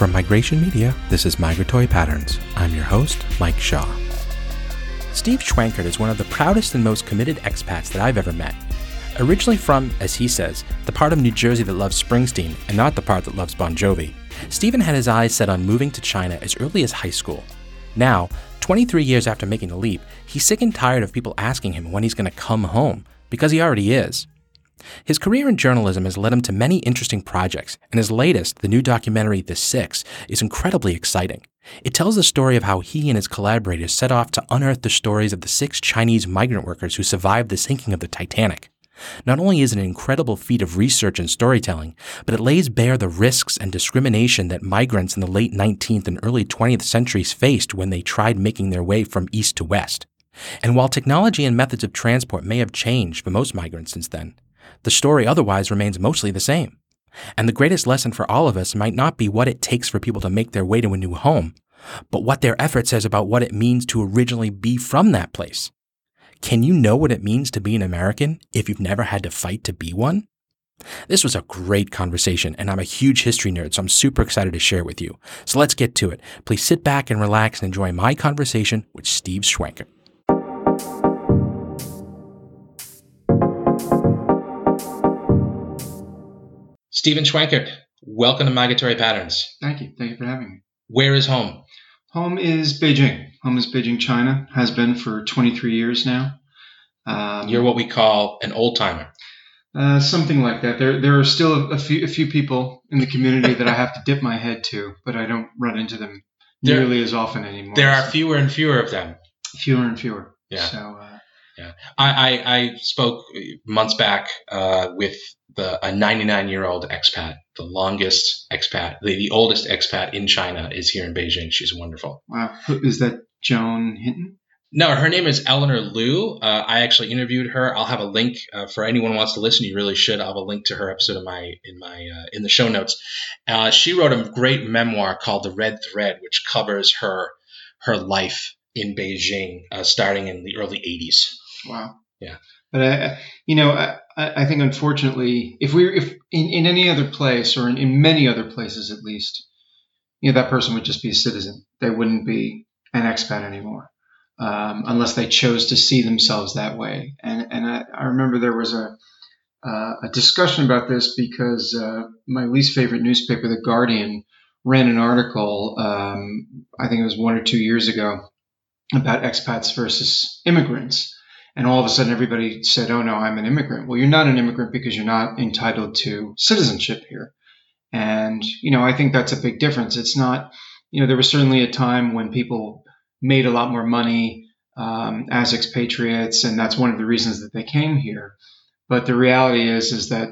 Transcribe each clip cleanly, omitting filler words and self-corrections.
From Migration Media, this is Migratory Patterns. I'm your host, Mike Shaw. Steve Schwankert is one of the proudest and most committed expats that I've ever met. Originally from, as he says, the part of New Jersey that loves Springsteen and not the part that loves Bon Jovi, Stephen had his eyes set on moving to China as early as high school. Now, 23 years after making the leap, he's sick and tired of people asking him when he's going to come home, because he already is. His career in journalism has led him to many interesting projects, and his latest, the new documentary The Six, is incredibly exciting. It tells the story of how he and his collaborators set off to unearth the stories of the 6 Chinese migrant workers who survived the sinking of the Titanic. Not only is it an incredible feat of research and storytelling, but it lays bare the risks and discrimination that migrants in the late 19th and early 20th centuries faced when they tried making their way from east to west. And while technology and methods of transport may have changed for most migrants since then, the story otherwise remains mostly the same. And the greatest lesson for all of us might not be what it takes for people to make their way to a new home, but what their effort says about what it means to originally be from that place. Can you know what it means to be an American if you've never had to fight to be one? This was a great conversation, and I'm a huge history nerd, so I'm super excited to share it with you. So let's get to it. Please sit back and relax and enjoy my conversation with Steve Schwankert. Stephen Schwankert, welcome to Migratory Patterns. Thank you. Thank you for having me. Where is home? Home is Beijing. Home is Beijing, China. Has been for 23 years now. You're what we call an old-timer. Something like that. There are still a few people in the community that I have to dip my head to, but I don't run into them nearly as often anymore. There are fewer and fewer of them. Fewer and fewer. Yeah. So, yeah. I spoke months back with a 99-year-old expat, the longest expat, the oldest expat in China is here in Beijing. She's wonderful. Wow. Is that Joan Hinton? No, her name is Eleanor Liu. I actually interviewed her. I'll have a link for anyone who wants to listen. You really should. I'll have a link to her episode in the show notes. She wrote a great memoir called The Red Thread, which covers her life in Beijing, starting in the early 80s. Wow. Yeah. But I think unfortunately, if in any other place or in many other places at least, that person would just be a citizen. They wouldn't be an expat anymore, unless they chose to see themselves that way. And I remember there was a discussion about this because my least favorite newspaper, The Guardian, ran an article. I think it was 1 or 2 years ago about expats versus immigrants. And all of a sudden, everybody said, oh, no, I'm an immigrant. Well, you're not an immigrant because you're not entitled to citizenship here. And, I think that's a big difference. It's not, there was certainly a time when people made a lot more money as expatriates, and that's one of the reasons that they came here. But the reality is that,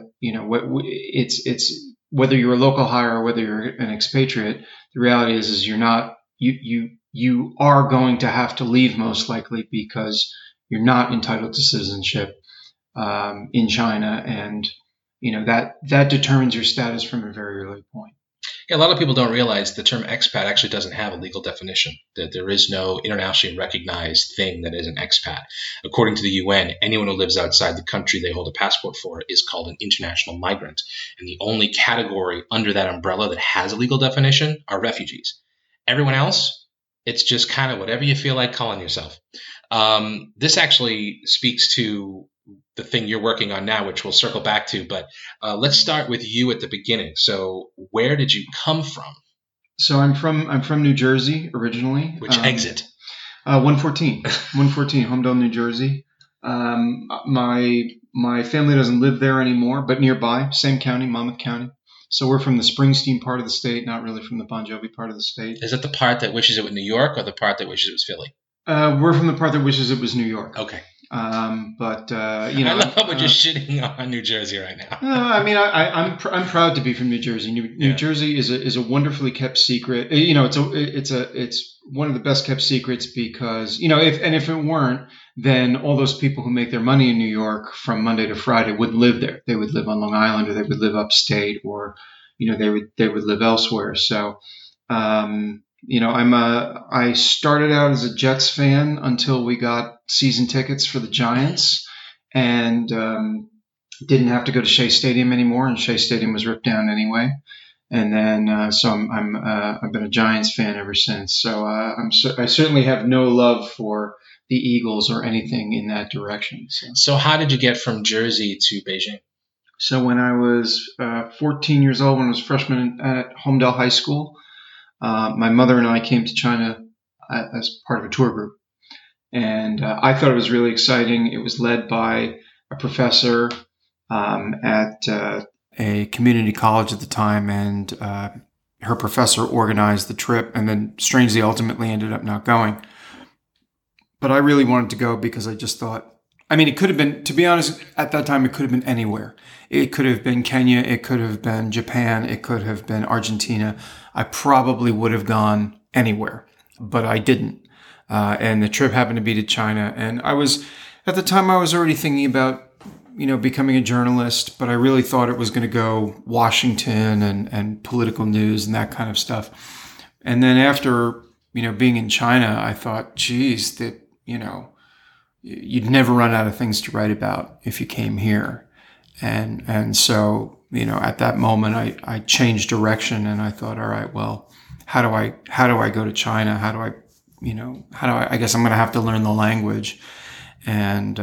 it's whether you're a local hire or whether you're an expatriate, the reality is you're not, you are going to have to leave most likely because you're not entitled to citizenship in China, and that determines your status from a very early point. Yeah, a lot of people don't realize the term expat actually doesn't have a legal definition. That there is no internationally recognized thing that is an expat. According to the UN, anyone who lives outside the country they hold a passport for is called an international migrant, and the only category under that umbrella that has a legal definition are refugees. Everyone else, it's just kind of whatever you feel like calling yourself. This actually speaks to the thing you're working on now, which we'll circle back to. But let's start with you at the beginning. So where did you come from? So I'm from New Jersey originally. Which exit? 114, Homedale, New Jersey. My family doesn't live there anymore, but nearby, same county, Monmouth County. So we're from the Springsteen part of the state, not really from the Bon Jovi part of the state. Is it the part that wishes it was New York or the part that wishes it was Philly? We're from the part that wishes it was New York. Okay. I love how we're just shitting on New Jersey right now. I'm proud to be from New Jersey. New Jersey is a wonderfully kept secret. It's one of the best kept secrets because if it weren't, then all those people who make their money in New York from Monday to Friday wouldn't live there. They would live on Long Island, or they would live upstate, or they would live elsewhere. So. I started out as a Jets fan until we got season tickets for the Giants, and didn't have to go to Shea Stadium anymore, and Shea Stadium was ripped down anyway. And then so I've been a Giants fan ever since. So I certainly have no love for the Eagles or anything in that direction. So how did you get from Jersey to Beijing? So when I was 14 years old, when I was a freshman at Homedale High School, my mother and I came to China as part of a tour group. And I thought it was really exciting. It was led by a professor at a community college at the time, and her professor organized the trip, and then strangely ultimately ended up not going. But I really wanted to go because I just thought, I mean, it could have been, to be honest, at that time, it could have been anywhere. It could have been Kenya. It could have been Japan. It could have been Argentina. I probably would have gone anywhere, but I didn't. And the trip happened to be to China. And at the time, I was already thinking about, becoming a journalist, but I really thought it was going to go Washington and political news and that kind of stuff. And then after, being in China, I thought, geez, that, you'd never run out of things to write about if you came here. And so, at that moment, I changed direction and I thought, all right, well, how do I go to China? I guess I'm going to have to learn the language. And,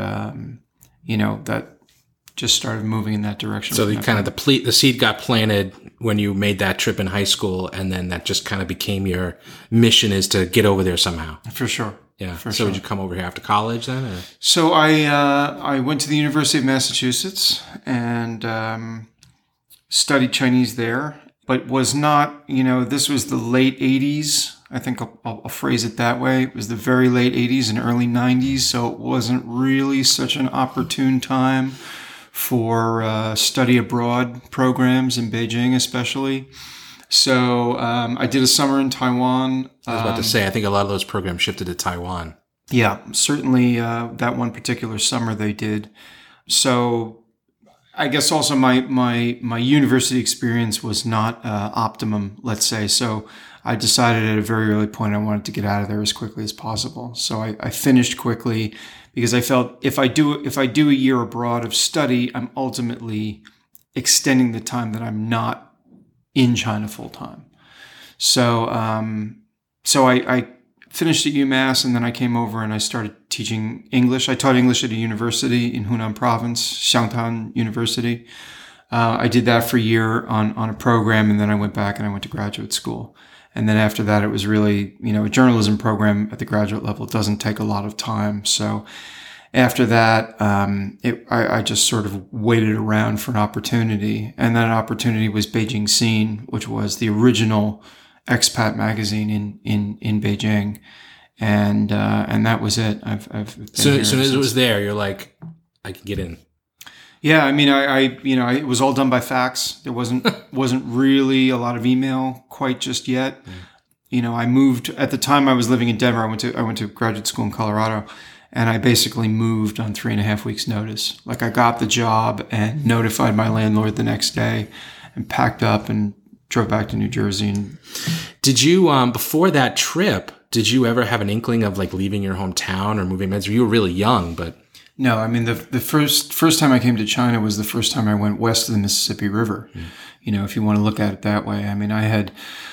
that just started moving in that direction. So the seed got planted when you made that trip in high school, and then that just kind of became your mission, is to get over there somehow. For sure. Yeah. So would you come over here after college then? Or? So I went to the University of Massachusetts and studied Chinese there, but was not, this was the late 80s. I think I'll phrase it that way. It was the very late 80s and early 90s, so it wasn't really such an opportune time for study abroad programs in Beijing, especially. So I did a summer in Taiwan. I was about to say, I think a lot of those programs shifted to Taiwan. Yeah, certainly that one particular summer they did. So I guess also my university experience was not optimum, let's say. So I decided at a very early point I wanted to get out of there as quickly as possible. So I finished quickly because I felt if I do a year abroad of study, I'm ultimately extending the time that I'm not in China full time. So I finished at UMass, and then I came over and I started teaching English. I taught English at a university in Hunan Province, Xiangtan University. I did that for a year on a program, and then I went back and I went to graduate school. And then after that, it was really, a journalism program at the graduate level doesn't take a lot of time. So after that, I just sort of waited around for an opportunity. And that opportunity was Beijing Scene, which was the original expat magazine in Beijing. And that was it. So as soon as it was there, you're like, I can get in. Yeah, I mean, it was all done by fax. There wasn't really a lot of email quite just yet. I moved at the time. I was living in Denver. I went to graduate school in Colorado, and I basically moved on 3.5 weeks' notice. Like, I got the job and notified my landlord the next day, and packed up and drove back to New Jersey. And did you before that trip? Did you ever have an inkling of like leaving your hometown or moving? You were really young, but. No, I mean, the first time I came to China was the first time I went west of the Mississippi River. If you want to look at it that way. I mean, I had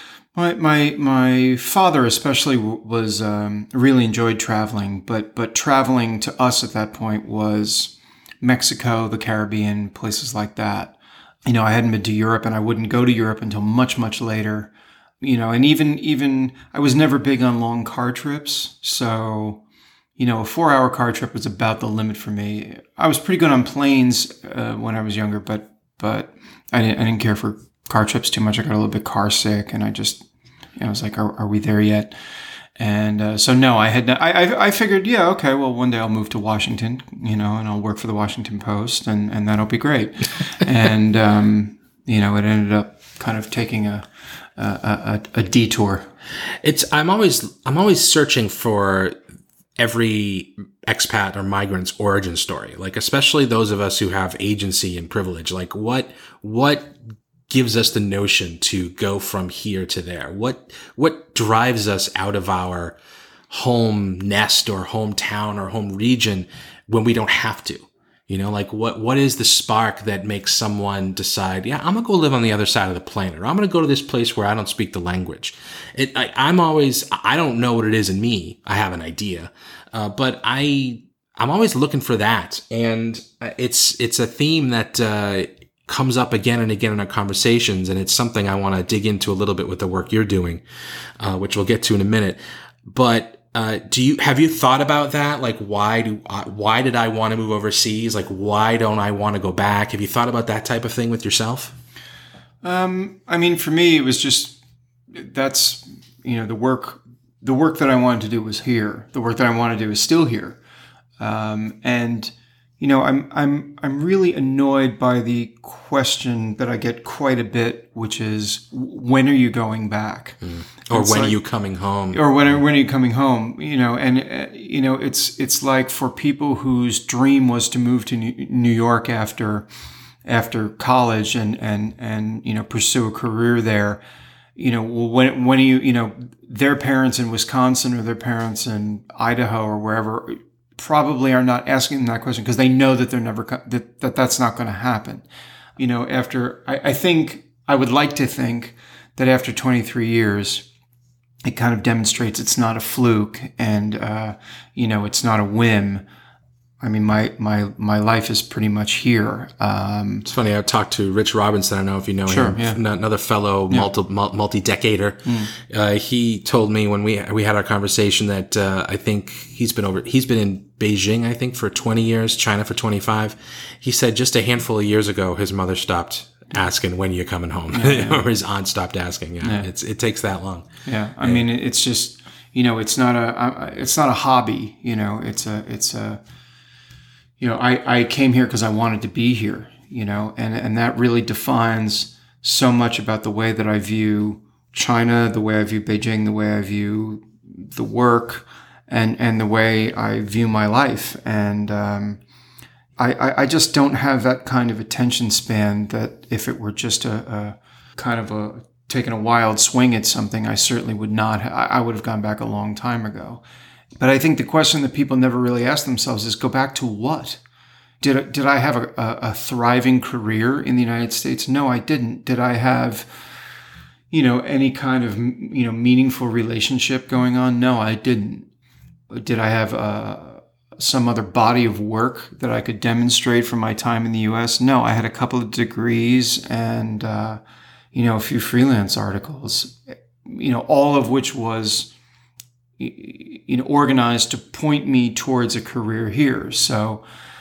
my father especially was really enjoyed traveling, but traveling to us at that point was Mexico, the Caribbean, places like that. I hadn't been to Europe, and I wouldn't go to Europe until much, much later. And even I was never big on long car trips, so. A 4-hour car trip was about the limit for me. I was pretty good on planes when I was younger, but I didn't care for car trips too much. I got a little bit car sick, and I was like, are we there yet? And so no, I had. I figured, yeah, okay, well, one day I'll move to Washington, and I'll work for the Washington Post, and that'll be great. And it ended up kind of taking a detour. I'm always searching for every expat or migrant's origin story, like especially those of us who have agency and privilege. Like what gives us the notion to go from here to there? What drives us out of our home nest or hometown or home region when we don't have to? You know, like what is the spark that makes someone decide, yeah, I'm going to go live on the other side of the planet, or I'm going to go to this place where I don't speak the language. I don't know what it is in me. I have an idea. But I'm always looking for that. And it's a theme that, comes up again and again in our conversations. And it's something I want to dig into a little bit with the work you're doing, which we'll get to in a minute. But, have you thought about that? Like, why did I want to move overseas? Like, why don't I want to go back? Have you thought about that type of thing with yourself? I mean, for me, it was just, that's, the work that I wanted to do was here. The work that I want to do is still here. And, I'm really annoyed by the question that I get quite a bit, which is, when are you going back? Or when are you coming home? Or when are you coming home? It's like for people whose dream was to move to New York after college and pursue a career there. When are you, their parents in Wisconsin or their parents in Idaho or wherever probably are not asking them that question because they know that they're never, that's not going to happen. I would like to think that after 23 years, it kind of demonstrates it's not a fluke and, it's not a whim. I mean, my life is pretty much here. It's funny. I talked to Rich Robinson. I don't know if you know him. Yeah. Another fellow multi-decader. He told me when we had our conversation that I think he's been in Beijing, I think, for 20 years, China for 25. He said just a handful of years ago, his mother stopped asking when you're coming home, or his aunt stopped asking. It takes that long. Yeah, I mean, it's just it's not a hobby. I came here because I wanted to be here, and that really defines so much about the way that I view China, the way I view Beijing, the way I view the work, and the way I view my life. And I just don't have that kind of attention span that if it were just a kind of taking a wild swing at something, I certainly would not. I would have gone back a long time ago. But I think the question that people never really ask themselves is, go back to what? Did I have a thriving career in the United States? No, I didn't. Did I have, any kind of, meaningful relationship going on? No, I didn't. Did I have some other body of work that I could demonstrate from my time in the U.S.? No, I had a couple of degrees and, a few freelance articles, all of which was organized to point me towards a career here. So,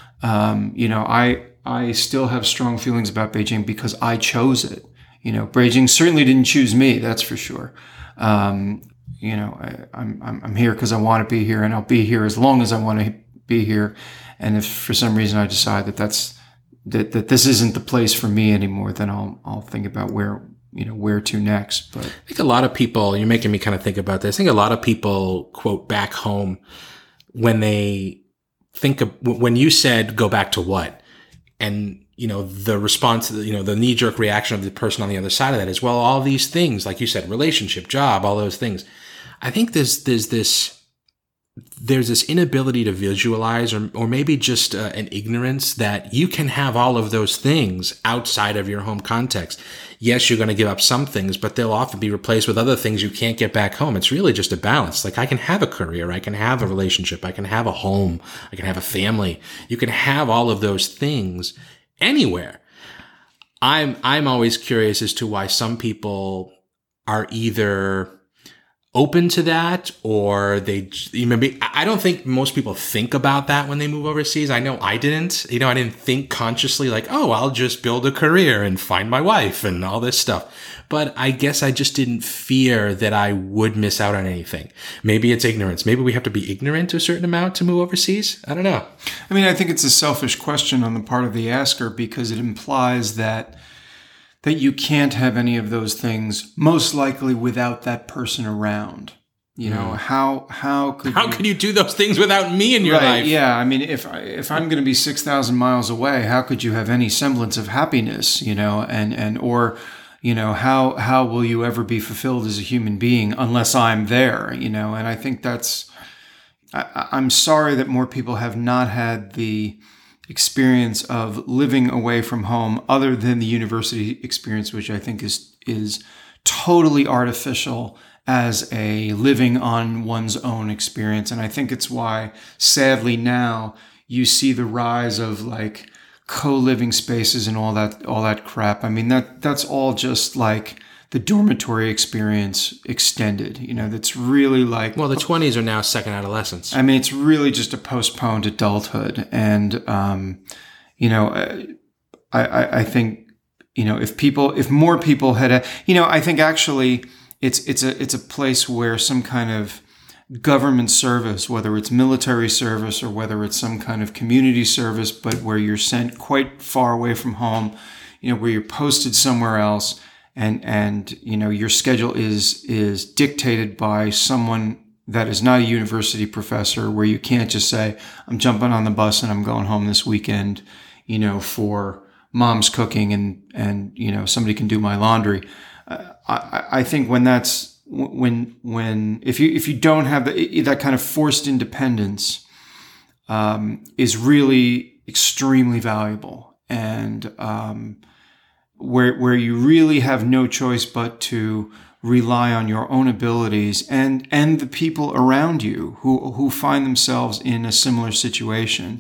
I still have strong feelings about Beijing because I chose it. Beijing certainly didn't choose me. That's for sure. I'm here because I want to be here, and I'll be here as long as I want to be here. And if for some reason I decide that this isn't the place for me anymore, then I'll think about where to next. But I think a lot of people, you're making me kind of think about this. I think a lot of people quote back home when they think of, when you said go back to what? And, the response, the knee jerk reaction of the person on the other side of that is, well, all these things, like you said, relationship, job, all those things. I think there's this inability to visualize or maybe just an ignorance that you can have all of those things outside of your home context. Yes, you're going to give up some things, but they'll often be replaced with other things you can't get back home. It's really just a balance. Like, I can have a career, I can have a relationship, I can have a home, I can have a family. You can have all of those things anywhere. I'm always curious as to why some people are either open to that, or I don't think most people think about that when they move overseas. I know I didn't. I didn't think consciously like, oh, I'll just build a career and find my wife and all this stuff. But I guess I just didn't fear that I would miss out on anything. Maybe it's ignorance. Maybe we have to be ignorant to a certain amount to move overseas. I don't know. I mean, I think it's a selfish question on the part of the asker because it implies that you can't have any of those things, most likely without that person around. How could you do those things without me in your life? Yeah, I mean, if I'm going to be 6,000 miles away, how could you have any semblance of happiness? How will you ever be fulfilled as a human being unless I'm there? And I think I'm sorry that more people have not had the experience of living away from home other than the university experience, which I think is totally artificial as a living on one's own experience. And I think it's why, sadly, now you see the rise of like co-living spaces and all that crap. I mean, that's all just like the dormitory experience extended, that's really like... Well, the 20s are now second adolescence. I mean, it's really just a postponed adulthood. And, I think, if more people had, I think actually it's a place where some kind of government service, whether it's military service or whether it's some kind of community service, but where you're sent quite far away from home, where you're posted somewhere else, and your schedule is dictated by someone that is not a university professor, where you can't just say, I'm jumping on the bus and I'm going home this weekend, for mom's cooking and somebody can do my laundry. I think if you don't have that kind of forced independence, is really extremely valuable, and where you really have no choice but to rely on your own abilities and the people around you who find themselves in a similar situation.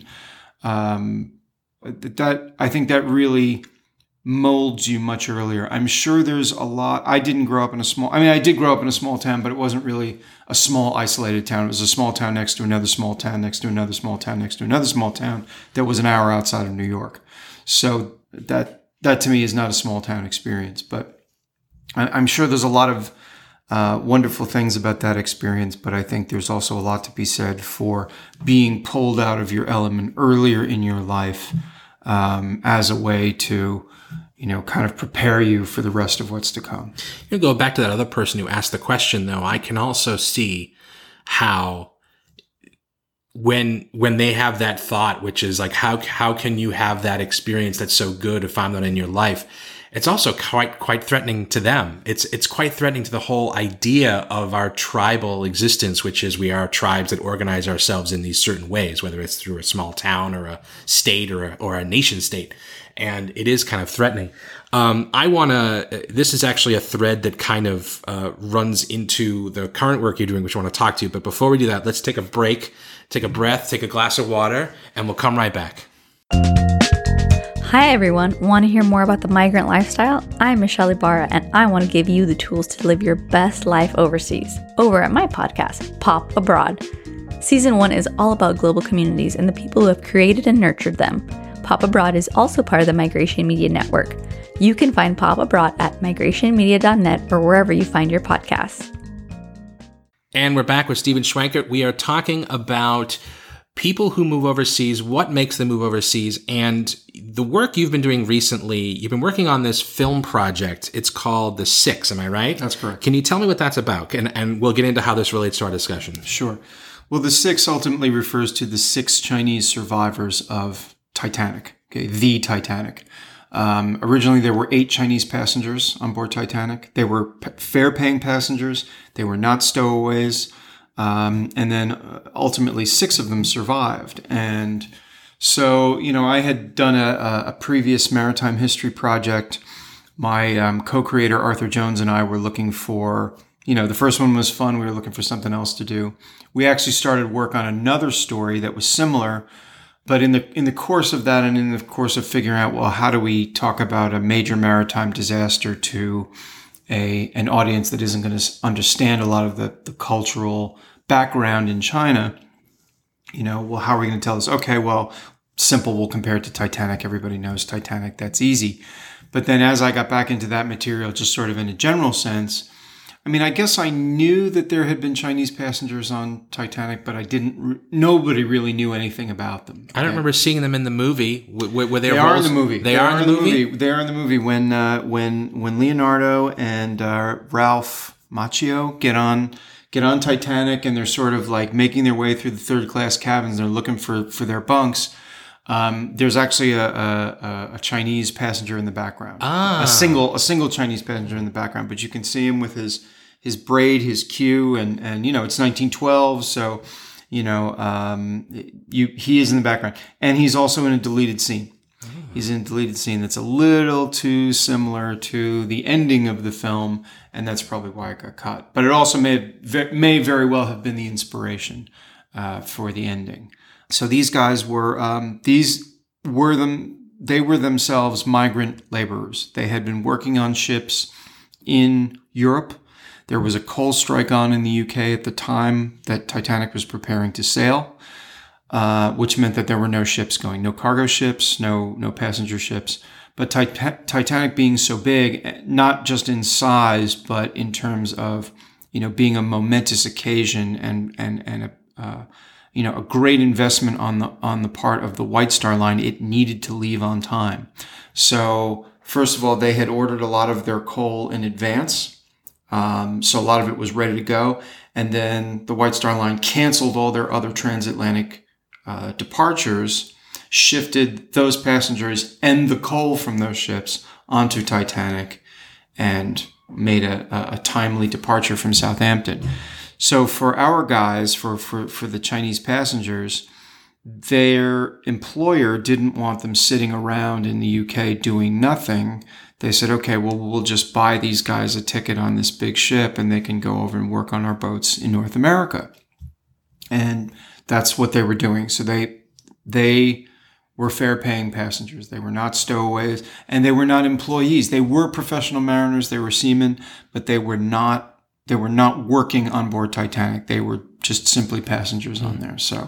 That I think that really molds you much earlier. I'm sure there's a lot. I did grow up in a small town, but it wasn't really a small isolated town. It was a small town next to another small town, next to another small town, next to another small town that was an hour outside of New York. So that to me is not a small town experience, but I'm sure there's a lot of wonderful things about that experience, but I think there's also a lot to be said for being pulled out of your element earlier in your life, as a way to, kind of prepare you for the rest of what's to come. You go back to that other person who asked the question, though. I can also see how when they have that thought, which is like, how can you have that experience that's so good if I'm not in your life? It's also quite threatening to them. It's quite threatening to the whole idea of our tribal existence, which is we are tribes that organize ourselves in these certain ways, whether it's through a small town or a state or a nation state. And it is kind of threatening. This is actually a thread that kind of runs into the current work you're doing, which I want to talk to you. But before we do that, let's take a break, take a breath, take a glass of water, and we'll come right back. Hi everyone, want to hear more about the migrant lifestyle? I'm Michelle Ibarra and I want to give you the tools to live your best life overseas over at my podcast, Pop Abroad. Season 1 is all about global communities and the people who have created and nurtured them. Pop Abroad is also part of the Migration Media Network. You can find Pop Abroad at migrationmedia.net or wherever you find your podcasts. And we're back with Stephen Schwankert. We are talking about people who move overseas, what makes them move overseas, and the work you've been doing recently. You've been working on this film project. It's called The Six, am I right? That's correct. Can you tell me what that's about? And we'll get into how this relates to our discussion. Sure. Well, The Six ultimately refers to the 6 Chinese survivors of Titanic, okay, the Titanic. Originally, there were 8 Chinese passengers on board Titanic. They were fare-paying passengers. They were not stowaways. And then ultimately 6 of them survived. And so, I had done a previous maritime history project. My co-creator, Arthur Jones, and I were looking for, the first one was fun. We were looking for something else to do. We actually started work on another story that was similar. But in the course of that and in the course of figuring out, well, how do we talk about a major maritime disaster to an audience that isn't going to understand a lot of the cultural background in China, well, how are we going to tell this? Okay, well, simple, we'll compare it to Titanic. Everybody knows Titanic. That's easy. But then as I got back into that material, just sort of in a general sense, I guess I knew that there had been Chinese passengers on Titanic, but I didn't. Nobody really knew anything about them. I don't remember seeing them in the movie. They are in the movie. They are in the movie. They are in the movie when Leonardo and Ralph Macchio get on Titanic, and they're sort of like making their way through the third class cabins. They're looking for their bunks. There's actually a Chinese passenger in the background. A single Chinese passenger in the background, but you can see him with his braid, his queue, and it's 1912, so He is in the background, and he's also in a deleted scene. He's in a deleted scene that's a little too similar to the ending of the film, and that's probably why it got cut. But it also may very well have been the inspiration for the ending. So these guys were they were themselves migrant laborers. They had been working on ships in Europe. There was a coal strike on in the UK at the time that Titanic was preparing to sail, which meant that there were no ships going, no cargo ships, no passenger ships. But Titanic being so big, not just in size, but in terms of, being a momentous occasion and a great investment on the part of the White Star Line, it needed to leave on time. So first of all, they had ordered a lot of their coal in advance. So a lot of it was ready to go. And then the White Star Line canceled all their other transatlantic departures, shifted those passengers and the coal from those ships onto Titanic, and made a timely departure from Southampton. So for our guys, for the Chinese passengers, their employer didn't want them sitting around in the UK doing nothing. They said, okay, well, we'll just buy these guys a ticket on this big ship and they can go over and work on our boats in North America. And that's what they were doing. So they were fare-paying passengers. They were not stowaways, and they were not employees. They were professional mariners. They were seamen, but they were not working on board Titanic. They were just simply passengers on there. So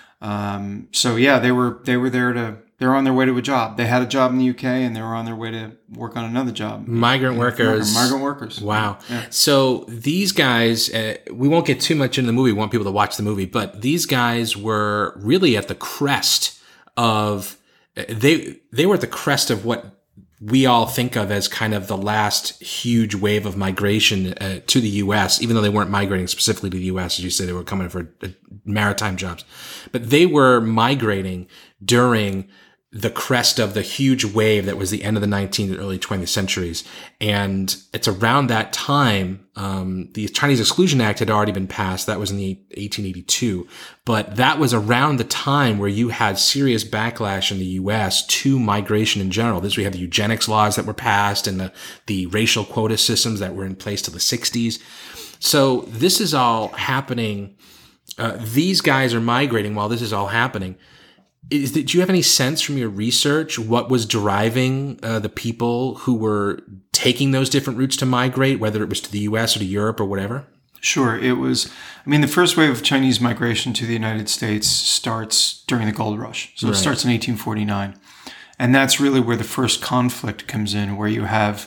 yeah, they were on their way to a job. They had a job in the UK and they were on their way to work on another job. Migrant workers. Wow. Yeah. So these guys, we won't get too much into the movie. We want people to watch the movie, but these guys were really at the crest of, they were at the crest of what we all think of as kind of the last huge wave of migration to the U.S., even though they weren't migrating specifically to the U.S. As you said, they were coming for maritime jobs. But they were migrating during the crest of the huge wave that was the end of the 19th and early 20th centuries. And it's around that time, the Chinese Exclusion Act had already been passed. That was in 1882. But that was around the time where you had serious backlash in the U.S. to migration in general. We had the eugenics laws that were passed and the racial quota systems that were in place till the 60s. So this is all happening. These guys are migrating while this is all happening. Do you have any sense from your research what was driving the people who were taking those different routes to migrate, whether it was to the U.S. or to Europe or whatever? Sure. It was, the first wave of Chinese migration to the United States starts during the Gold Rush. So It starts in 1849. And that's really where the first conflict comes in, where you have,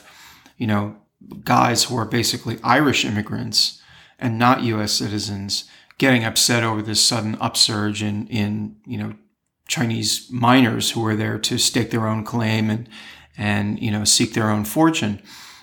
guys who are basically Irish immigrants and not U.S. citizens getting upset over this sudden upsurge in Chinese miners who were there to stake their own claim and seek their own fortune.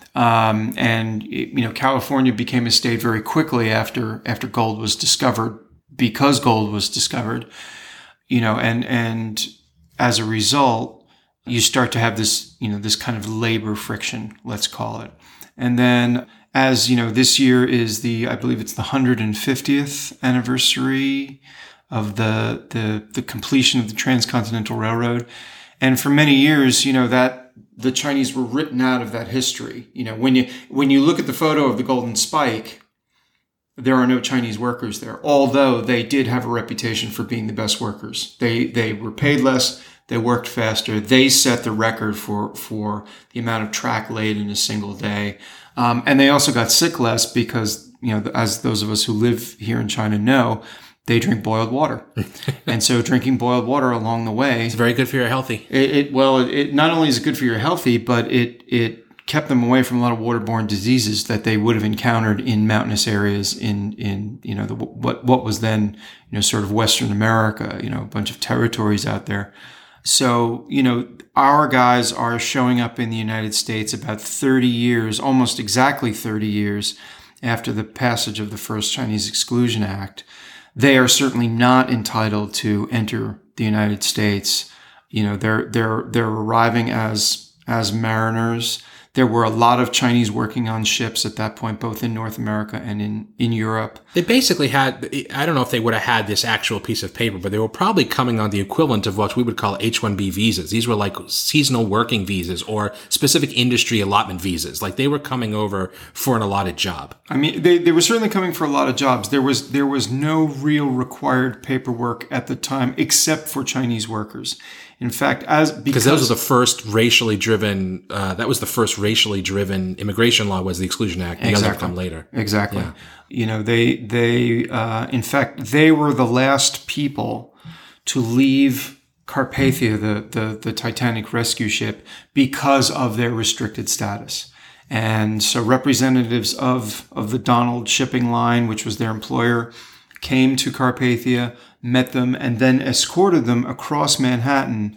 California became a state very quickly after gold was discovered, because gold was discovered, and as a result, you start to have this, this kind of labor friction, let's call it. And then as, this year is I believe it's the 150th anniversary of the completion of the Transcontinental Railroad. And for many years, that the Chinese were written out of that history. When you look at the photo of the Golden Spike, there are no Chinese workers there, although they did have a reputation for being the best workers. They were paid less, they worked faster, they set the record for the amount of track laid in a single day. And they also got sick less because, as those of us who live here in China know, they drink boiled water. And so drinking boiled water along the way... It's very good for your healthy. It not only is it good for your healthy, but it kept them away from a lot of waterborne diseases that they would have encountered in mountainous areas in what was then, sort of Western America, a bunch of territories out there. So, our guys are showing up in the United States about 30 years, almost exactly 30 years after the passage of the first Chinese Exclusion Act. They are certainly not entitled to enter the United States. They're arriving as mariners. There were a lot of Chinese working on ships at that point, both in North America and in Europe. They basically had, I don't know if they would have had this actual piece of paper, but they were probably coming on the equivalent of what we would call H-1B visas. These were like seasonal working visas or specific industry allotment visas. Like they were coming over for an allotted job. I mean, they were certainly coming for a lot of jobs. There was no real required paperwork at the time except for Chinese workers. In fact, because those were the first racially driven, immigration law was the Exclusion Act. The others come later. Exactly. Yeah. You know, in fact, they were the last people to leave Carpathia, the Titanic rescue ship, because of their restricted status. And so representatives of the Donald Shipping Line, which was their employer, came to Carpathia, met them, and then escorted them across Manhattan.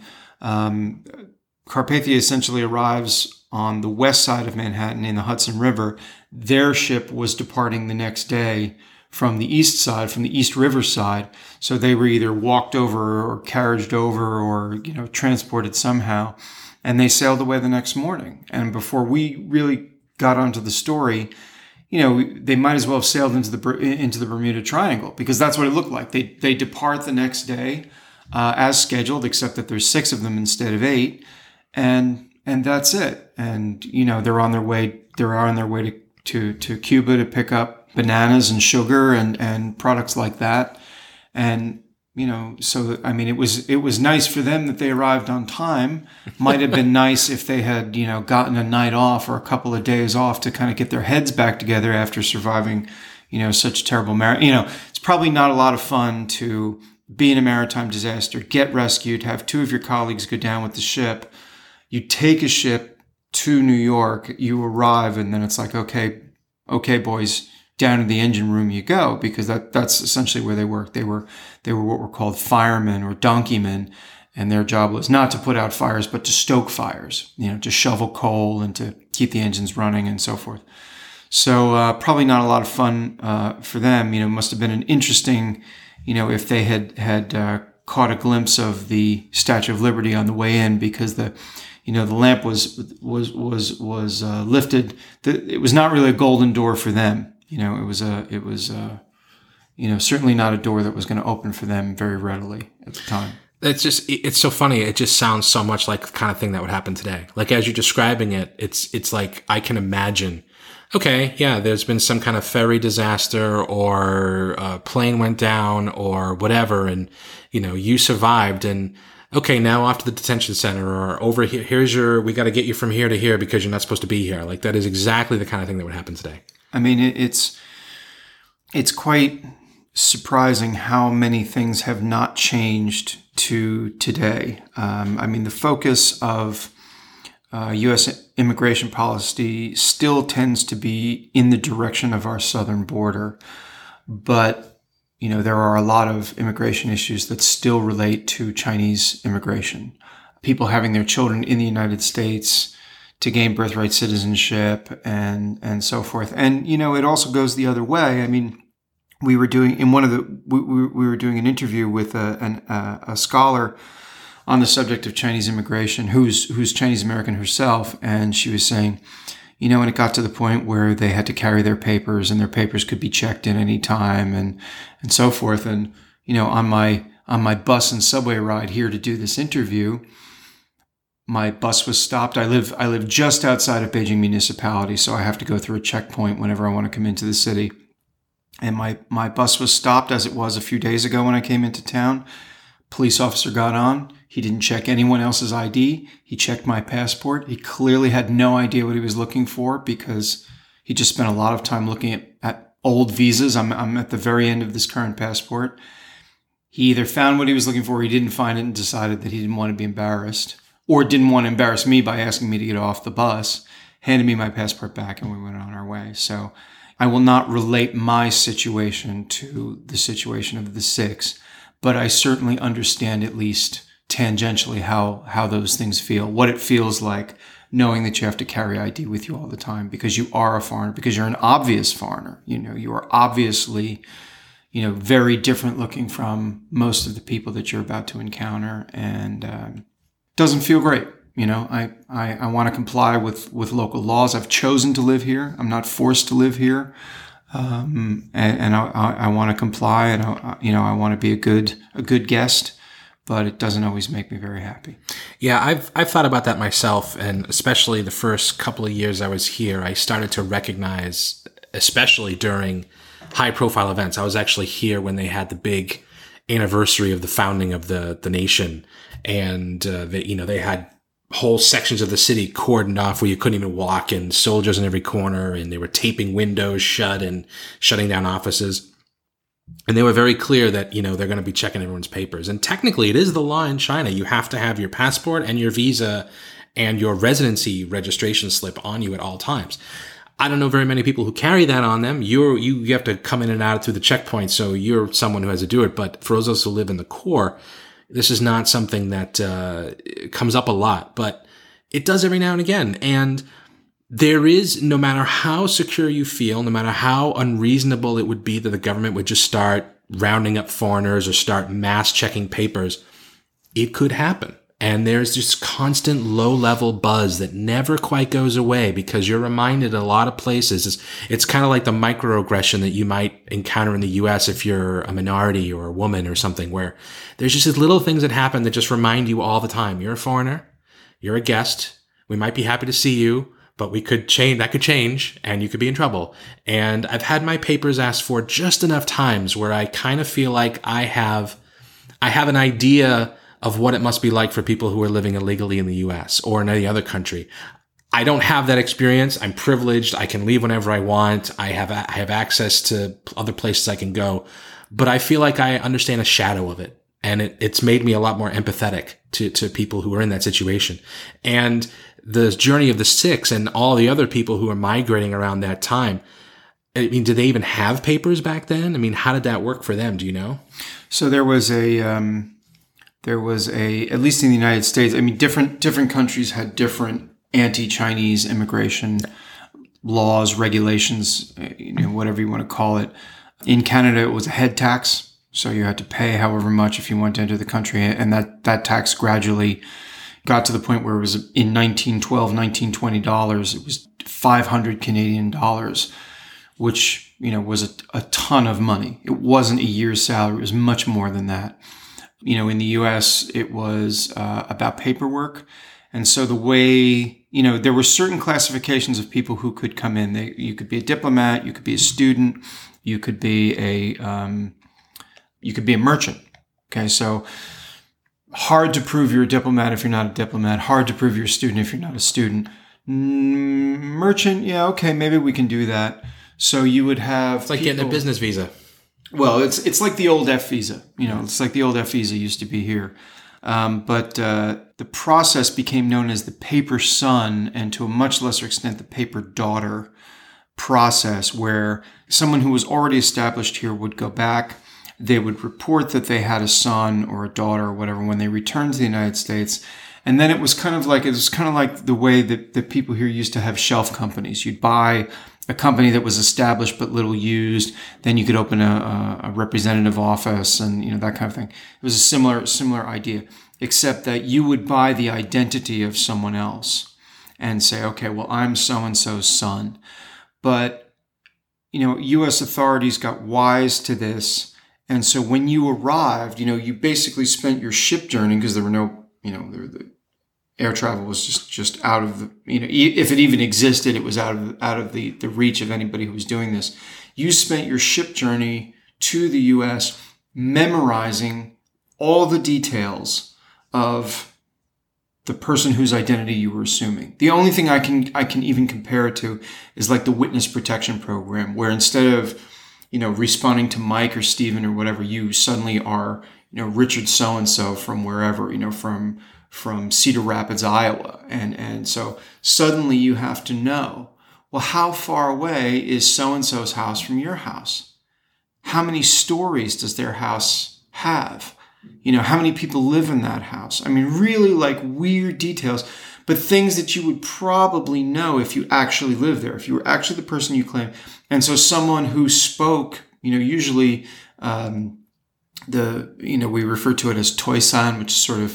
Carpathia essentially arrives on the west side of Manhattan in the Hudson River. Their ship was departing the next day from the east side, from the East River side. So they were either walked over or carriaged over or, transported somehow. And they sailed away the next morning. And before we really got onto the story, they might as well have sailed into the Bermuda Triangle, because that's what it looked like. They depart the next day as scheduled, except that there's 6 of them instead of 8, and that's it. And they're on their way. They're on their way to Cuba to pick up bananas and sugar and products like that. And so I mean, it was nice for them that they arrived on time. Might have been nice if they had, gotten a night off or a couple of days off to kind of get their heads back together after surviving, such terrible it's probably not a lot of fun to be in a maritime disaster, get rescued, have 2 of your colleagues go down with the ship. You take a ship to New York, you arrive, and then it's like, okay, boys, down in the engine room you go, because that's essentially where they worked. They were what were called firemen or donkeymen, and their job was not to put out fires, but to stoke fires, to shovel coal and to keep the engines running and so forth. So probably not a lot of fun for them. It must have been an interesting, if they had caught a glimpse of the Statue of Liberty on the way in, because the lamp was lifted. It was not really a golden door for them. It was certainly not a door that was going to open for them very readily at the time. It's so funny. It just sounds so much like the kind of thing that would happen today. Like as you're describing it, it's like I can imagine, okay, yeah, there's been some kind of ferry disaster or a plane went down or whatever. And, you survived, and okay, now off to the detention center, or over here, we got to get you from here to here because you're not supposed to be here. Like that is exactly the kind of thing that would happen today. I mean, it's quite surprising how many things have not changed to today. I mean, the focus of U.S. immigration policy still tends to be in the direction of our southern border, but there are a lot of immigration issues that still relate to Chinese immigration. People having their children in the United States to gain birthright citizenship and so forth. And, it also goes the other way. I mean, we were doing an interview with a scholar on the subject of Chinese immigration who's Chinese American herself. And she was saying, when it got to the point where they had to carry their papers and their papers could be checked in any time and so forth. And, on my bus and subway ride here to do this interview, my bus was stopped. I live just outside of Beijing municipality, so I have to go through a checkpoint whenever I want to come into the city. And my bus was stopped, as it was a few days ago when I came into town. Police officer got on. He didn't check anyone else's ID. He checked my passport. He clearly had no idea what he was looking for, because he just spent a lot of time looking at old visas. I'm at the very end of this current passport. He either found what he was looking for, or he didn't find it and decided that he didn't want to be embarrassed, or didn't want to embarrass me by asking me to get off the bus, handed me my passport back, and we went on our way. So I will not relate my situation to the situation of the 6, but I certainly understand, at least tangentially, how those things feel, what it feels like knowing that you have to carry ID with you all the time because you are a foreigner, because you're an obvious foreigner. You are obviously, very different looking from most of the people that you're about to encounter, and doesn't feel great. I want to comply with local laws. I've chosen to live here. I'm not forced to live here. And I want to comply, and I want to be a good guest, but it doesn't always make me very happy. Yeah, I've thought about that myself, and especially the first couple of years I was here, I started to recognize, especially during high-profile events. I was actually here when they had the big anniversary of the founding of the nation, and they had whole sections of the city cordoned off where you couldn't even walk, and soldiers in every corner, and they were taping windows shut and shutting down offices. And they were very clear that, they're going to be checking everyone's papers. And technically it is the law in China. You have to have your passport and your visa and your residency registration slip on you at all times. I don't know very many people who carry that on them. You have to come in and out through the checkpoint, so you're someone who has to do it. But for those of us who live in the core, this is not something that comes up a lot, but it does every now and again. And there is, no matter how secure you feel, no matter how unreasonable it would be that the government would just start rounding up foreigners or start mass checking papers, it could happen. And there's this constant low-level buzz that never quite goes away, because you're reminded a lot of places. It's kind of like the microaggression that you might encounter in the U.S. if you're a minority or a woman or something, where there's just these little things that happen that just remind you all the time. You're a foreigner. You're a guest. We might be happy to see you, but that could change, and you could be in trouble. And I've had my papers asked for just enough times where I kind of feel like I have an idea of what it must be like for people who are living illegally in the U.S. or in any other country. I don't have that experience. I'm privileged. I can leave whenever I want. I have access to other places I can go, but I feel like I understand a shadow of it. And it's made me a lot more empathetic to people who are in that situation. And the journey of the Sikhs and all the other people who are migrating around that time, I mean, did they even have papers back then? I mean, how did that work for them? Do you know? So there was at least in the United States, I mean, different countries had different anti-Chinese immigration laws, regulations, whatever you want to call it. In Canada, it was a head tax. So you had to pay however much if you wanted to enter the country. And that tax gradually got to the point where it was in $1912, $1920, it was 500 Canadian dollars, which, was a ton of money. It wasn't a year's salary. It was much more than that. In the U.S., it was about paperwork. And so the way, there were certain classifications of people who could come in. You could be a diplomat, you could be a student, you could be a merchant. Okay, so hard to prove you're a diplomat if you're not a diplomat. Hard to prove you're a student if you're not a student. Merchant, yeah, okay, maybe we can do that. So you would have It's like getting a business visa. Well, it's like the old F visa. It's like the old F visa used to be here. But the process became known as the paper son, and to a much lesser extent, the paper daughter process, where someone who was already established here would go back. They would report that they had a son or a daughter or whatever when they returned to the United States. And then it was kind of like the way that people here used to have shelf companies. You'd buy a company that was established but little used. Then you could open a representative office and that kind of thing. It was a similar idea, except that you would buy the identity of someone else and say, okay, well, I'm so-and-so's son. But U.S. authorities got wise to this. And so when you arrived, you basically spent your ship journey, because there were no, the air travel was just out of the, if it even existed, it was out of the reach of anybody who was doing this. You spent your ship journey to the U.S. memorizing all the details of the person whose identity you were assuming. The only thing I can even compare it to is like the witness protection program, where instead of responding to Mike or Steven or whatever, you suddenly are, Richard so-and-so from wherever, from Cedar Rapids, Iowa. And so suddenly you have to know, well, how far away is so-and-so's house from your house? How many stories does their house have? How many people live in that house? I mean, really like weird details, but things that you would probably know if you actually lived there, if you were actually the person you claim. And so someone who spoke, usually we refer to it as Toisan, which is sort of,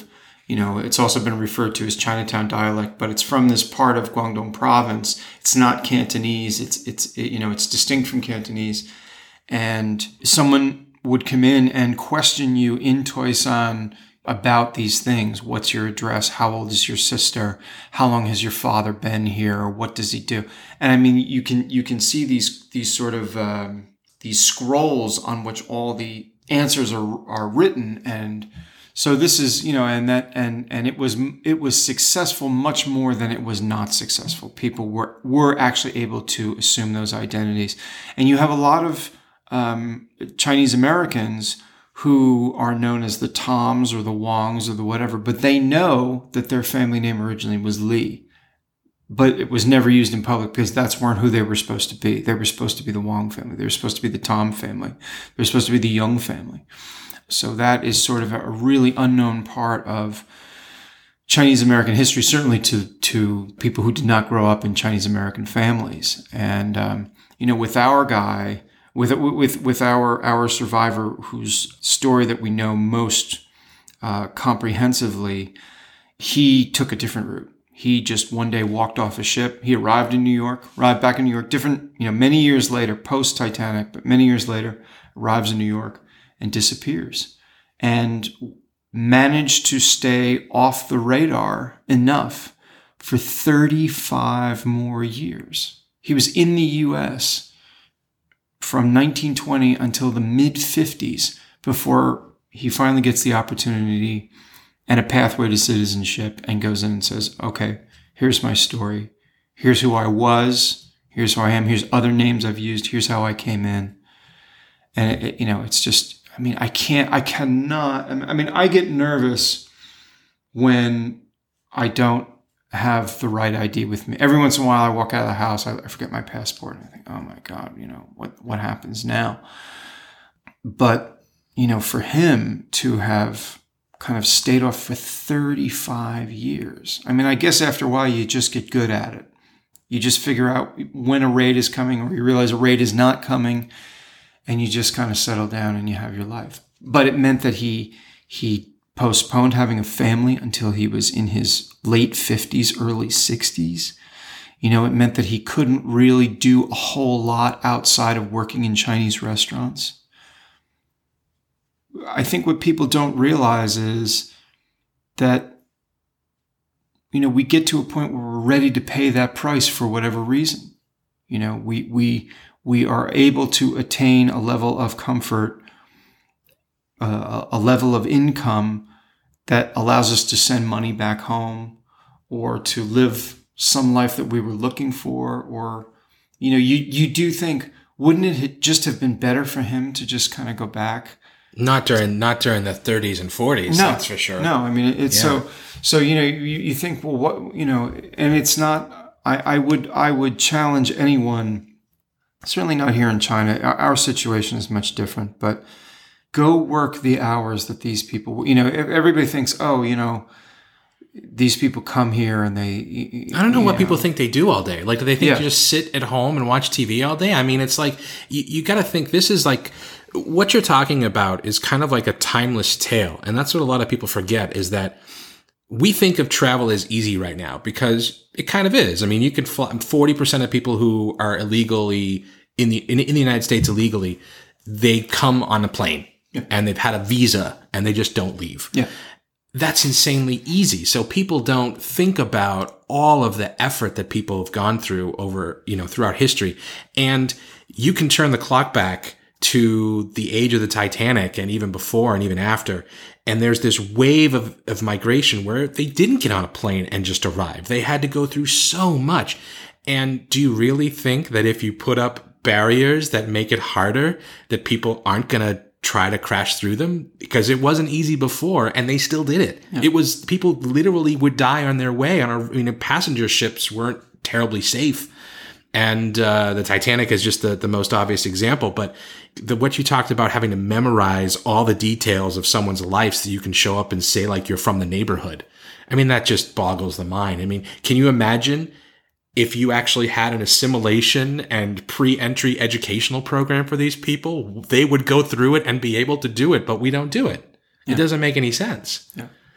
It's also been referred to as Chinatown dialect, but it's from this part of Guangdong province. It's not Cantonese. It's distinct from Cantonese. And someone would come in and question you in Toisan about these things. What's your address? How old is your sister? How long has your father been here? What does he do? And I mean, you can see these sort of these scrolls on which all the answers are written. And so this is, and it was successful much more than it was not successful. People were actually able to assume those identities. And you have a lot of Chinese Americans who are known as the Toms or the Wongs or the whatever, but they know that their family name originally was Li. But it was never used in public because that's weren't who they were supposed to be. They were supposed to be the Wong family. They were supposed to be the Tom family. They were supposed to be the Young family. So that is sort of a really unknown part of Chinese American history, certainly to people who did not grow up in Chinese American families. And, with our guy, with our survivor, whose story that we know most comprehensively, he took a different route. He just one day walked off a ship. He arrived back in New York, many years later, post-Titanic, but many years later, arrives in New York and disappears, and managed to stay off the radar enough for 35 more years. He was in the U.S. from 1920 until the mid-50s before he finally gets the opportunity and a pathway to citizenship and goes in and says, okay, here's my story. Here's who I was. Here's who I am. Here's other names I've used. Here's how I came in. And, it's just, I get nervous when I don't have the right ID with me. Every once in a while I walk out of the house, I forget my passport, and I think, oh my God, what happens now? But, for him to have kind of stayed off for 35 years. I guess after a while you just get good at it. You just figure out when a raid is coming, or you realize a raid is not coming, and you just kind of settle down and you have your life. But it meant that he postponed having a family until he was in his late 50s, early 60s. It meant that he couldn't really do a whole lot outside of working in Chinese restaurants. I think what people don't realize is that, we get to a point where we're ready to pay that price for whatever reason. We are able to attain a level of comfort, a level of income that allows us to send money back home, or to live some life that we were looking for. Or, you do think, wouldn't it just have been better for him to just kind of go back? Not during the 30s and 40s, no, that's for sure. No, it's so you think, well, what, and it's not, I would challenge anyone, certainly not here in China. Our situation is much different, but go work the hours that these people, everybody thinks, these people come here and they, I don't know what people think they do all day. Like, do they think you just sit at home and watch TV all day? It's like, you got to think this is like, what you're talking about is kind of like a timeless tale. And that's what a lot of people forget, is that we think of travel as easy right now, because it kind of is. You can fly 40% of people who are illegally in the United States illegally, they come on a plane and they've had a visa and they just don't leave. Yeah. That's insanely easy. So people don't think about all of the effort that people have gone through over, throughout history. And you can turn the clock back to the age of the Titanic, and even before and even after. And there's this wave of migration where they didn't get on a plane and just arrive. They had to go through so much. And do you really think that if you put up barriers that make it harder, that people aren't going to try to crash through them? Because it wasn't easy before, and they still did it. Yeah. It was, people literally would die on their way. Passenger ships weren't terribly safe. And the Titanic is just the most obvious example. But what you talked about, having to memorize all the details of someone's life so you can show up and say like you're from the neighborhood. That just boggles the mind. Can you imagine if you actually had an assimilation and pre-entry educational program for these people? They would go through it and be able to do it, but we don't do it. Yeah. It doesn't make any sense. Yeah.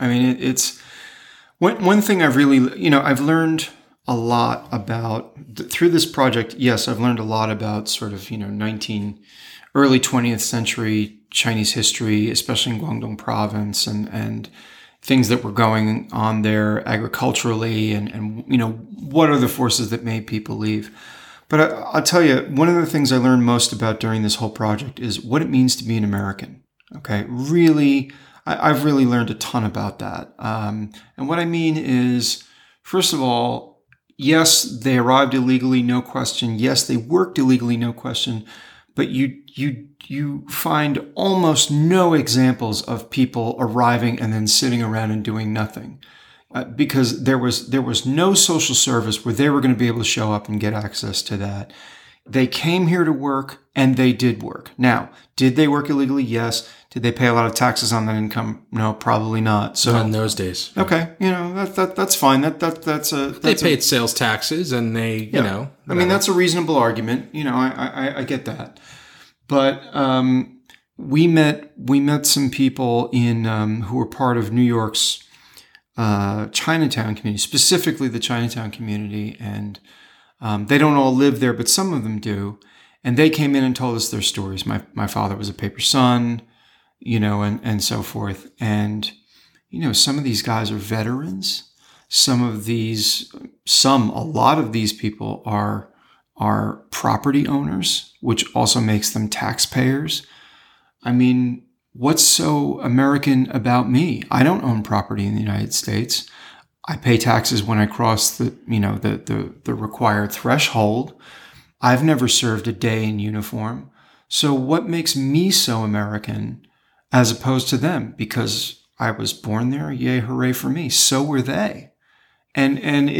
I mean, it's one thing I've really, I've learned a lot about through this project. Yes, I've learned a lot about sort of, early 20th century Chinese history, especially in Guangdong province, and things that were going on there agriculturally, and what are the forces that made people leave. But I'll tell you, one of the things I learned most about during this whole project is what it means to be an American. Okay, really, I've really learned a ton about that. And what I mean is, first of all, yes, they arrived illegally, no question. Yes, they worked illegally, no question. But you find almost no examples of people arriving and then sitting around and doing nothing, because there was no social service where they were going to be able to show up and get access to that. They came here to work, and they did work. Now, did they work illegally? Yes. Did they pay a lot of taxes on that income? No, probably not. So not in those days. Okay, that's fine. They paid sales taxes, and they, whatever. I mean, that's a reasonable argument. I get that. But we met some people in who were part of New York's Chinatown community, specifically the Chinatown community, and they don't all live there, but some of them do. And they came in and told us their stories. My father was a paper son, and so forth. And, some of these guys are veterans. A lot of these people are property owners, which also makes them taxpayers. I mean, what's so American about me? I don't own property in the United States. I pay taxes when I cross the required threshold. I've never served a day in uniform. So what makes me so American as opposed to them? Because I was born there, yay, hooray for me. So were they. And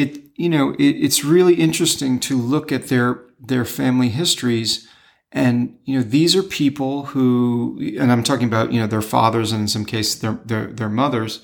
it's really interesting to look at their family histories. And, these are people who, and I'm talking about, their fathers and in some cases their mothers,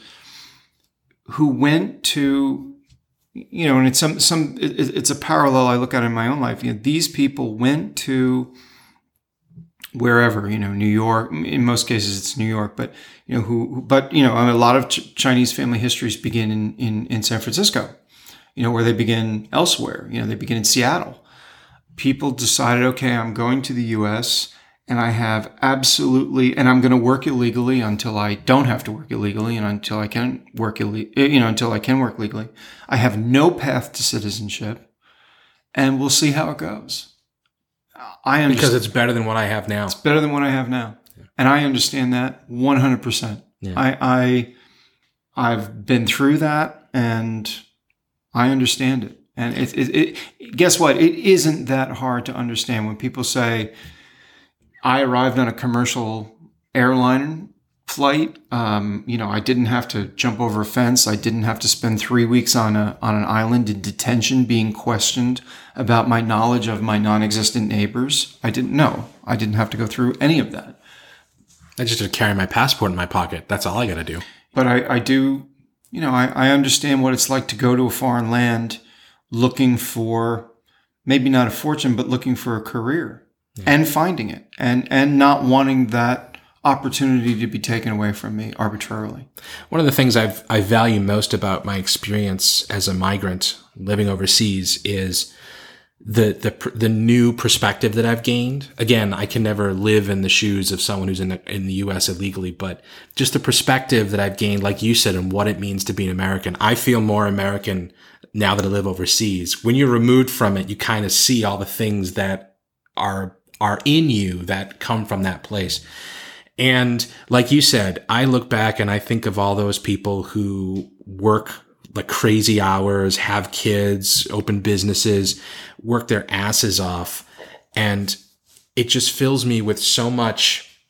who went to, and it's a parallel I look at in my own life. These people went to wherever, New York, in most cases it's New York, but, a lot of Chinese family histories begin in San Francisco, where they begin elsewhere, they begin in Seattle. People decided, okay, I'm going to the U.S. and I have and I'm going to work illegally until I don't have to work illegally, and until I can work legally. I have no path to citizenship, and we'll see how it goes. I understand. Because it's better than what I have now. It's better than what I have now. Yeah. And I understand that 100%. Yeah. I've been through that, and I understand it. And guess what? It isn't that hard to understand when people say, I arrived on a commercial airline flight. I didn't have to jump over a fence. I didn't have to spend 3 weeks on an island in detention being questioned about my knowledge of my non-existent neighbors. I didn't have to go through any of that. I just have to carry my passport in my pocket. That's all I got to do. But I do, I understand what it's like to go to a foreign land looking for, maybe not a fortune, but looking for a career, and finding it, and not wanting that opportunity to be taken away from me arbitrarily. One of the things I value most about my experience as a migrant living overseas is the new perspective that I've gained. Again, I can never live in the shoes of someone who's in the U.S. illegally, but just the perspective that I've gained, like you said, and what it means to be an American. I feel more American now that I live overseas. When you're removed from it, you kind of see all the things that are in you that come from that place. And like you said, I look back and I think of all those people who work like crazy hours, have kids, open businesses, work their asses off. And it just fills me with so much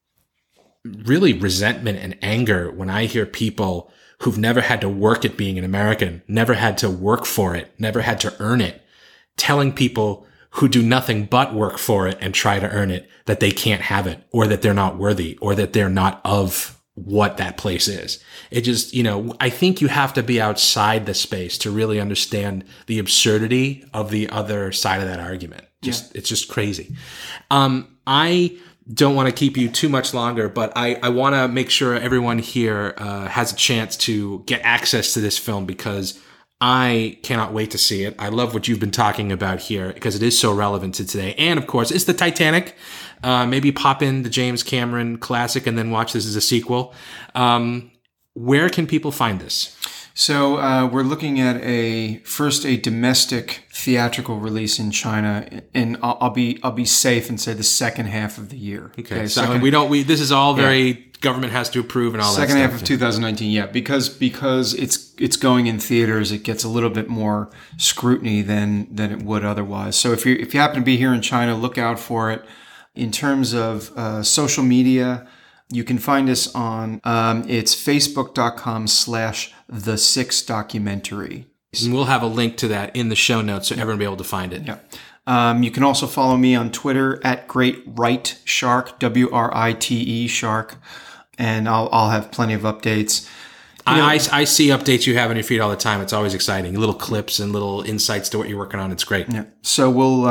really resentment and anger when I hear people who've never had to work at being an American, never had to work for it, never had to earn it, telling people who do nothing but work for it and try to earn it that they can't have it, or that they're not worthy, or that they're not of what that place is. It just, I think you have to be outside the space to really understand the absurdity of the other side of that argument. It's just crazy. I don't want to keep you too much longer, but I want to make sure everyone here has a chance to get access to this film because I cannot wait to see it. I love what you've been talking about here because it is so relevant to today. And of course, it's the Titanic. Maybe pop in the James Cameron classic and then watch this as a sequel. Where can people find this? So we're looking at a domestic theatrical release in China, and I'll be safe and say the second half of the year. Okay. So this is all very government has to approve and all that stuff. Second half of 2019, yeah, because it's going in theaters, it gets a little bit more scrutiny than it would otherwise. So if you happen to be here in China, look out for it. In terms of social media, you can find us on it's facebook.com/the6documentary. And we'll have a link to that in the show notes so everyone will be able to find it. Yeah. You can also follow me on Twitter at GreatWriteShark, WRITE Shark, and I'll have plenty of updates. I see updates you have on your feed all the time. It's always exciting. Little clips and little insights to what you're working on. It's great. Yeah. So we'll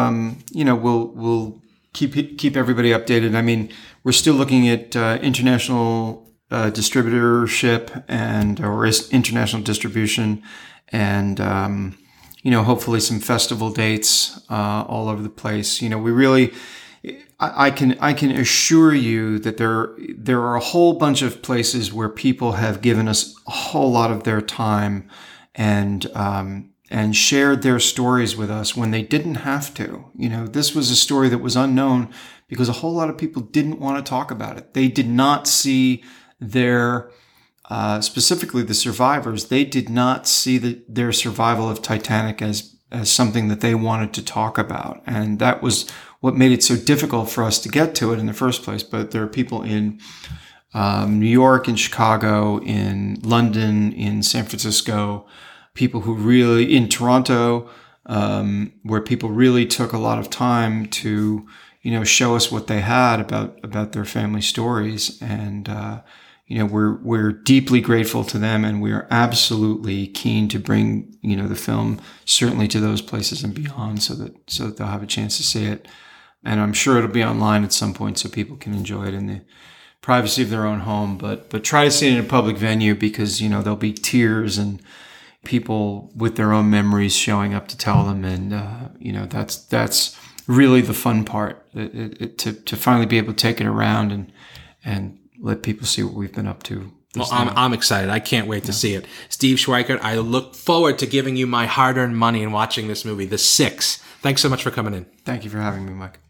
keep everybody updated. I mean, we're still looking at international distributorship or international distribution, and hopefully some festival dates all over the place. We really, I can assure you that there are a whole bunch of places where people have given us a whole lot of their time and shared their stories with us when they didn't have to. This was a story that was unknown because a whole lot of people didn't want to talk about it. They did not see specifically the survivors, they did not see their survival of Titanic as something that they wanted to talk about. And that was what made it so difficult for us to get to it in the first place. But there are people in New York, in Chicago, in London, in San Francisco, people who really, in Toronto, where people really took a lot of time to, show us what they had about their family stories. And, we're deeply grateful to them, and we are absolutely keen to bring, the film certainly to those places and beyond so that they'll have a chance to see it. And I'm sure it'll be online at some point so people can enjoy it in the privacy of their own home, but try to see it in a public venue because, there'll be tears and people with their own memories showing up to tell them. And, that's really the fun part, to finally be able to take it around and let people see what we've been up to. Well, I'm excited. I can't wait to see it. Steve Schweikert, I look forward to giving you my hard-earned money and watching this movie, The Six. Thanks so much for coming in. Thank you for having me, Mike.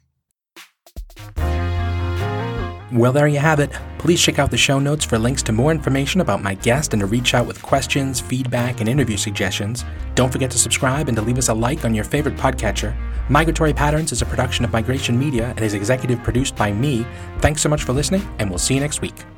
Well, there you have it. Please check out the show notes for links to more information about my guest and to reach out with questions, feedback, and interview suggestions. Don't forget to subscribe and to leave us a like on your favorite podcatcher. Migratory Patterns is a production of Migration Media and is executive produced by me. Thanks so much for listening, and we'll see you next week.